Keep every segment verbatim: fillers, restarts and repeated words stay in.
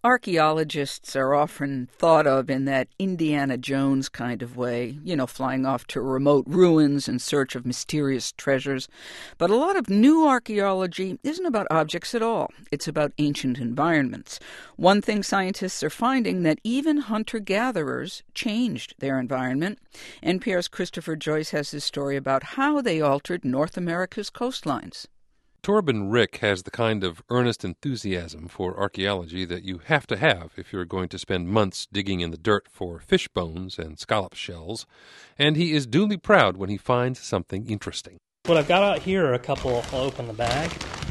Archaeologists are often thought of in that Indiana Jones kind of way, you know, flying off to remote ruins in search of mysterious treasures. But a lot of new archaeology isn't about objects at all. It's about ancient environments. One thing scientists are finding that even hunter-gatherers changed their environment. N P R's Christopher Joyce has this story about how they altered North America's coastlines. Torben Rick has the kind of earnest enthusiasm for archaeology that you have to have if you're going to spend months digging in the dirt for fish bones and scallop shells, and he is duly proud when he finds something interesting. What I've got out here are a couple. I'll open the bag.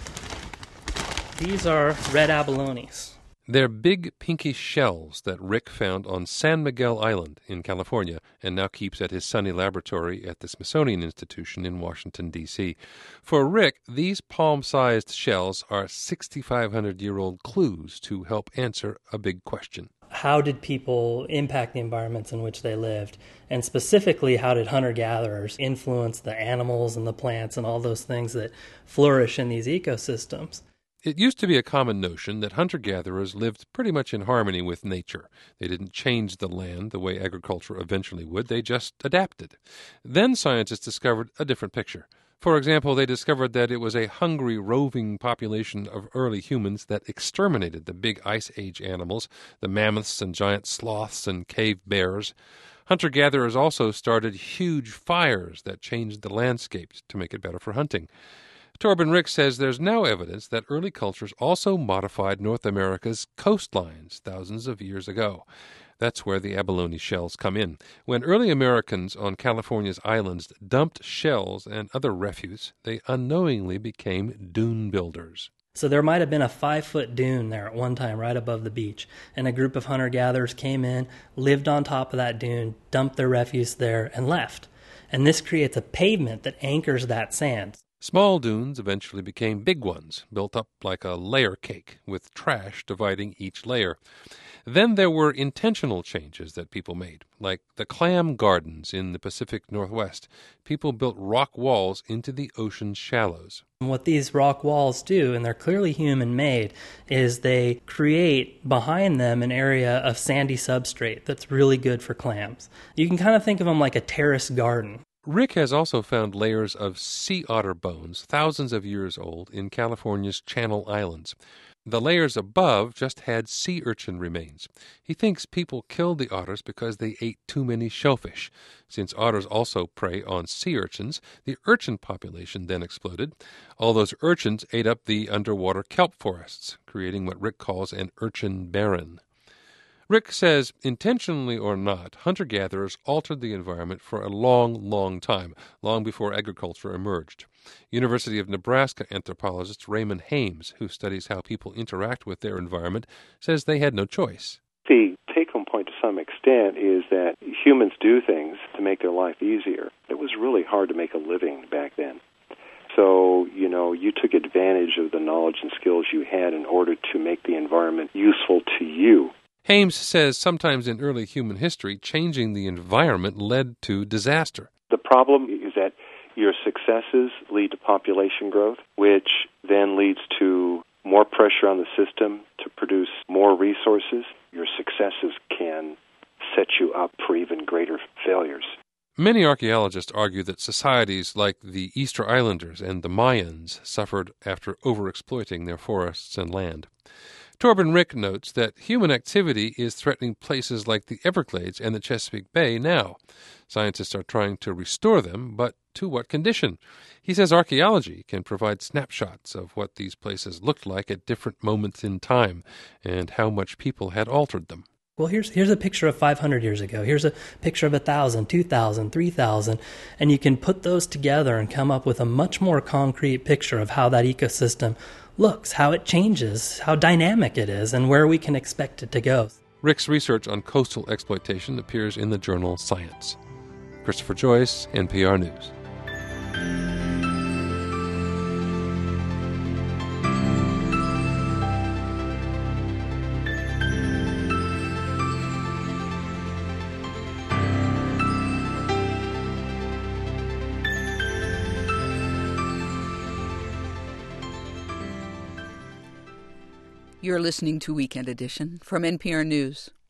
These are red abalones. They're big pinkish shells that Rick found on San Miguel Island in California and now keeps at his sunny laboratory at the Smithsonian Institution in Washington, D C For Rick, these palm-sized shells are sixty-five hundred year old clues to help answer a big question. How did people impact the environments in which they lived? And specifically, how did hunter-gatherers influence the animals and the plants and all those things that flourish in these ecosystems? It used to be a common notion that hunter-gatherers lived pretty much in harmony with nature. They didn't change the land the way agriculture eventually would. They just adapted. Then scientists discovered a different picture. For example, they discovered that it was a hungry, roving population of early humans that exterminated the big Ice Age animals, the mammoths and giant sloths and cave bears. Hunter-gatherers also started huge fires that changed the landscape to make it better for hunting. Torben Rick says there's now evidence that early cultures also modified North America's coastlines thousands of years ago. That's where the abalone shells come in. When early Americans on California's islands dumped shells and other refuse, they unknowingly became dune builders. So there might have been a five-foot dune there at one time right above the beach, and a group of hunter-gatherers came in, lived on top of that dune, dumped their refuse there, and left. And this creates a pavement that anchors that sand. Small dunes eventually became big ones, built up like a layer cake, with trash dividing each layer. Then there were intentional changes that people made, like the clam gardens in the Pacific Northwest. People built rock walls into the ocean's shallows. And what these rock walls do, and they're clearly human-made, is they create behind them an area of sandy substrate that's really good for clams. You can kind of think of them like a terrace garden. Rick has also found layers of sea otter bones thousands of years old in California's Channel Islands. The layers above just had sea urchin remains. He thinks people killed the otters because they ate too many shellfish. Since otters also prey on sea urchins, the urchin population then exploded. All those urchins ate up the underwater kelp forests, creating what Rick calls an urchin barren. Rick says, intentionally or not, hunter-gatherers altered the environment for a long, long time, long before agriculture emerged. University of Nebraska anthropologist Raymond Hames, who studies how people interact with their environment, says they had no choice. The take-home point to some extent is that humans do things to make their life easier. It was really hard to make a living back then. So, you know, you took advantage of the knowledge and skills you had in order to make the environment useful to you. Hames says sometimes in early human history, changing the environment led to disaster. The problem is that your successes lead to population growth, which then leads to more pressure on the system to produce more resources. Your successes can set you up for even greater failures. Many archaeologists argue that societies like the Easter Islanders and the Mayans suffered after overexploiting their forests and land. Torben Rick notes that human activity is threatening places like the Everglades and the Chesapeake Bay now. Scientists are trying to restore them, but to what condition? He says archaeology can provide snapshots of what these places looked like at different moments in time and how much people had altered them. Well, here's here's a picture of five hundred years ago. Here's a picture of one thousand, two thousand, three thousand, and you can put those together and come up with a much more concrete picture of how that ecosystem looks, how it changes, how dynamic it is, and where we can expect it to go. Rick's research on coastal exploitation appears in the journal Science. Christopher Joyce, N P R News. You're listening to Weekend Edition from N P R News.